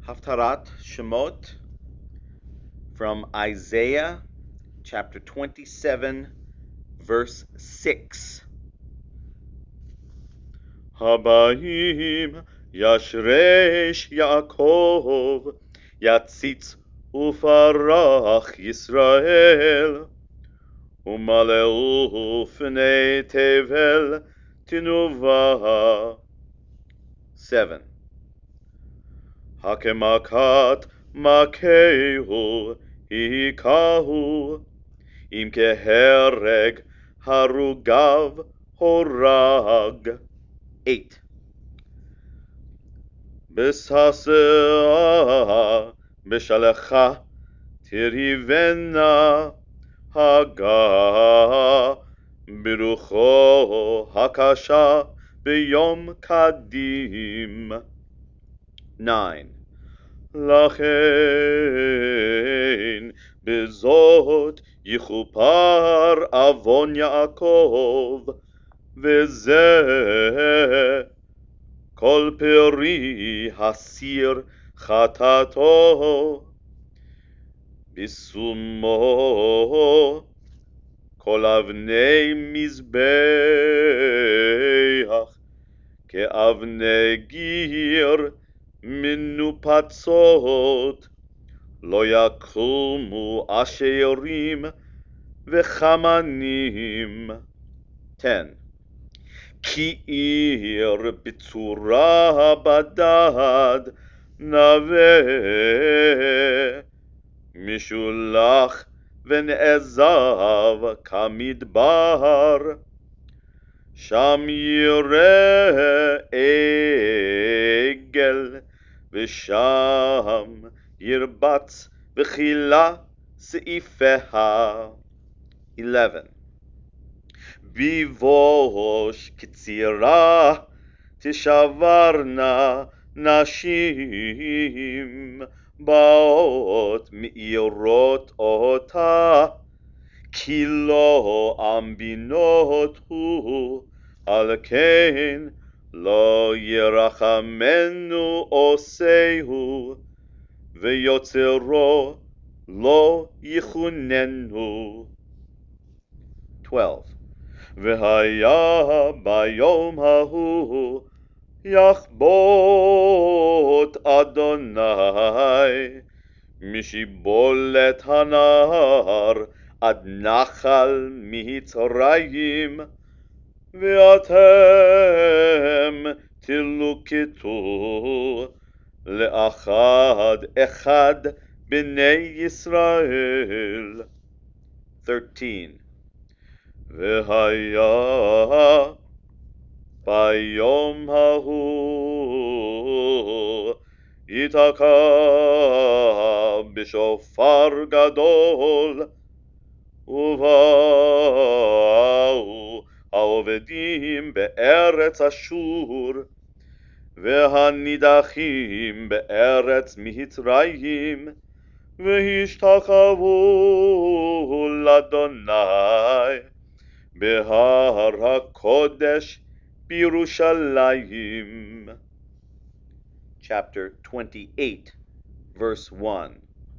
Haftarat Shemot from Isaiah chapter 27, verse 6. Habayim Yashresh Yaakov Yatzitz Ufarach Yisrael Umaleu Fnei Tevel Tinuva. 7. Hakemakat Makehu Hikahu Im Kehereg Harugav Horag. 8. Besasea Beshalecha Tirivena Haga Birucho Hakasha Biyom Kadim. 9. Lachen bezot yichupar avon Yaakov veze kol peri hasir chatato bisumo kol avnei mizbeach keavnei gir מנופצות לא יקומו אשרים וחמנים. 10. כי עיר בצורה בדד נווה משולח ונעזב כמדבר שם יראה עגל ושם ירבץ וחילה סעיפיה. 11. בבוש קצירה תשברנה נשים באות מאירות אותה כי לא אמבינות הוא על כן לא ירחמנו עושהו ויוצרו לא יכוננו. 12. והיה ביום ההוא יחבוט אדוני משיבולת הנהר עד נחל מצרים ואתם תלוקטו לאחד אחד בני ישראל. 13. והיה ביום ההוא ייתקע בשופר גדול ובאו העובדים בארץ אשור והנידחים בארץ מצרים והשתחוו לאדוני בהר הקודש בירושלים. Chapter 28, verse 1.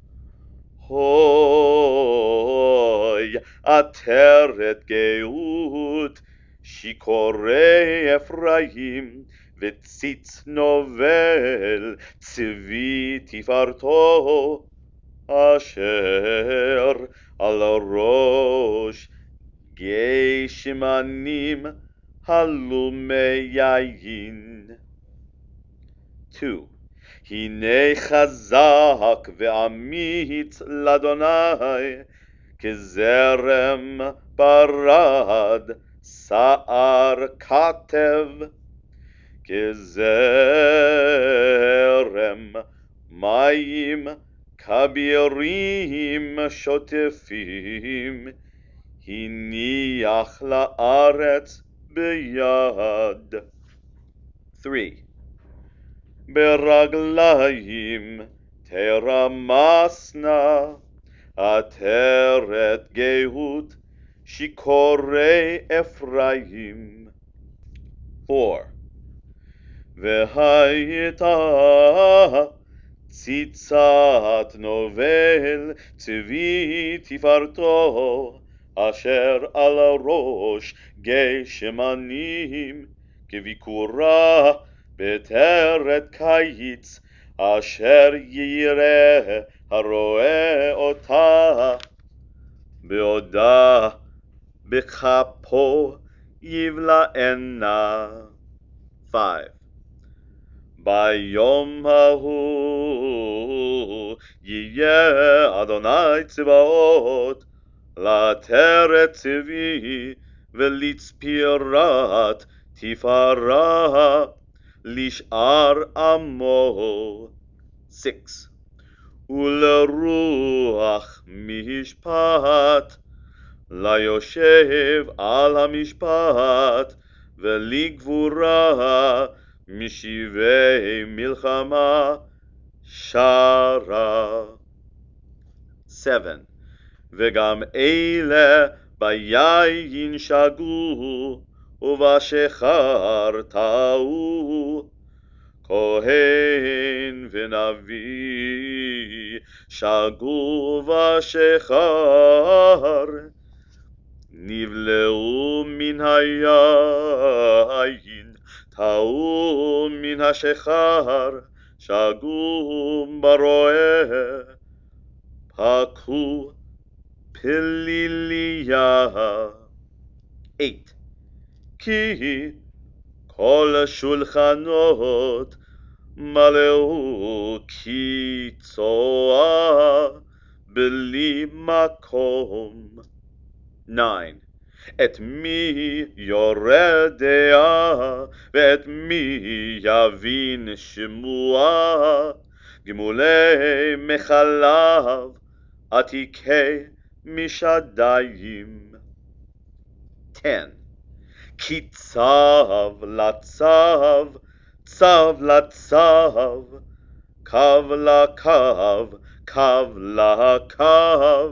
Hoy עטרת גאות שיכורי אפרים וציץ נובל צבי תפארתו אשר על ראש גשמנים הלומי יין. 2. הנה חזק ואמיץ לאדוני כזרם ברד שער כתב כזרם מים כבירים שוטפים הניח לארץ ביד. 3. ברגליים תרמסנה עטרת גאות שיכורי אפרים. 4. והייתה ציצת נובל צבי תפארתו, אשר על ראש גשמנים, כביקורה בטרת קיץ, אשר יראה הרואה אותה, בעודה בכפו יבלענה. 5. ביום ההוא יהיה אדוני צבאות לטרת צבי ולצפירת תפארה לשאר עמו. 6. ולרוח משפט ליושב על המשפט, ולגבורה משיבי מלחמה שרה. 7. וגם אלה ביין שגו ובשחר טעו, כהן ונביא שגו בשחר, נבלעו מן היין, טעו מן השחר, שגו ברועה, פקו פליליה. 8. כי כל שולחנות מלאו קיצוע בלי מקום. 9. את מי יורדיה ואת מי יבין שמוע, גמולי מחלב עתיקי משדיים. 10. כי צו לצו, צו לצו, קו לקו, קו לקו,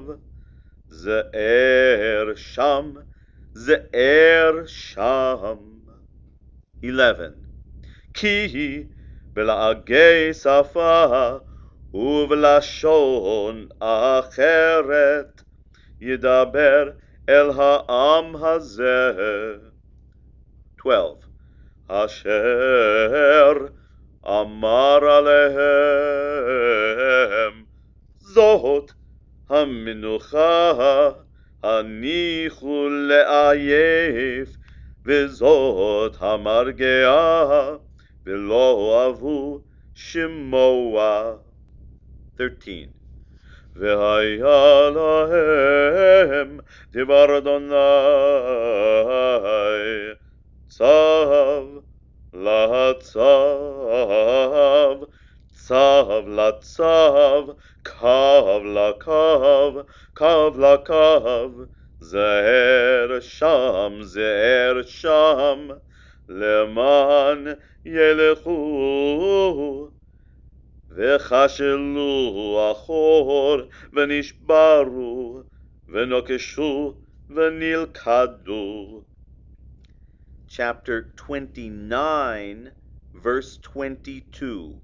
זער שם, זער שם. 11. כי בלעגי שפה ובלשון אחרת ידבר אל העם הזה. 12. אשר אמר עליהם, זאת המנוחה, הניחו לעייף, וזאת המרגעה, ולא אהבו שמוע. 13. והיה להם דבר אדוני, צו לצו, צו לצו, קו לקו, קו לקו, זער שם, זער שם, למען ילכו, וכשלו אחור, ונשברו, ונוקשו, ונלכדו. Chapter 29, verse 22.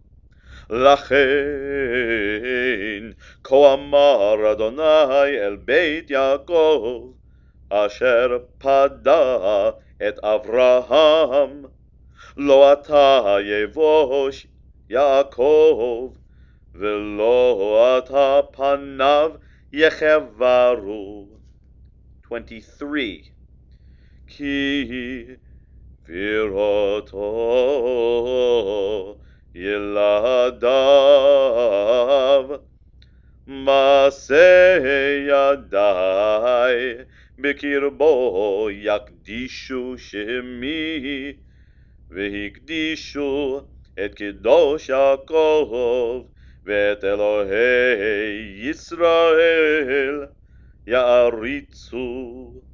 לכן כה אמר אדוני אל בית יעקב, אשר פדה את אברהם, לא אתה יבוש יעקב, ולא אתה פניו יחברו. 23. כי בראתו ילדיו, מעשה ידי בקרבו יקדישו שמי, והקדישו את קדוש יעקב ואת אלוהי ישראל יעריצו.